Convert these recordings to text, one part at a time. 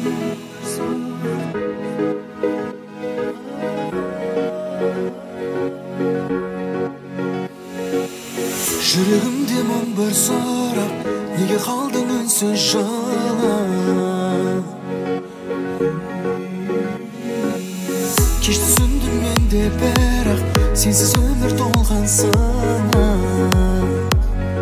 Жүрегімде мың бір сұрақ, неге қалдың үнсіз жылап? Кеш түсіндім мен де, бірақ сенсіз өмір толған сынақ.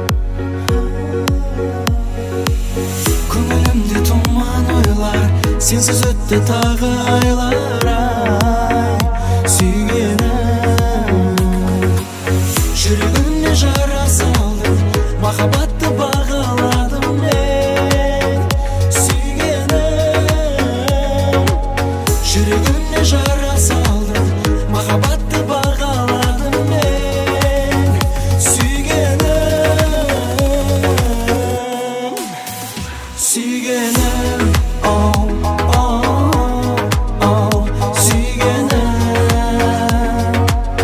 Көңілімде тұман ойлар, сенсіз өтті тағы айлар. Ай, сүйгенім, жүрегіме жара салдым, махаббатты бағаладым мен. Сүйгенім, жүрегіме жара салдым, махаббатты бағаладым мен. Сүйгенім, сүйгенім, оу, оу, оу, сүйгенім.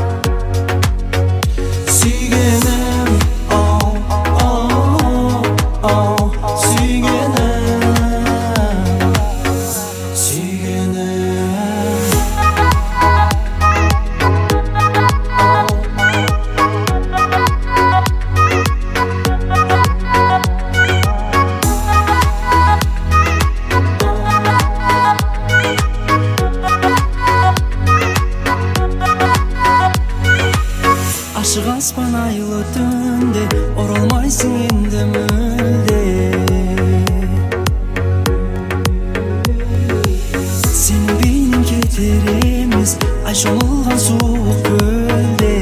Сүйгенім, оу, оу, оу, сүйгенім. Сүйгенім. Ашық аспан айлы түнде, оралмайсың енді мүлде. Сенің бейнең кетер емес, ай шомылған суық көлде.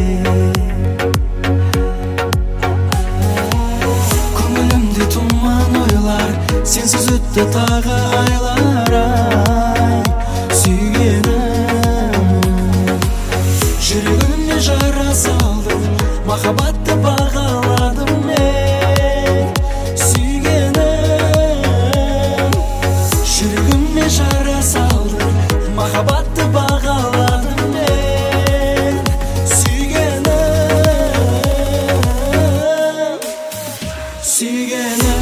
Көңілімде тұман ойлар, сенсіз өтті тағы айлар. Ай, сүйгенім, жүрегіме жара салдым, махаббатты бағаладым мен. Сүйгенім, жүрегіме жара салдым, махаббатты бағаладым мен. Сүйгенім, сүйгенім.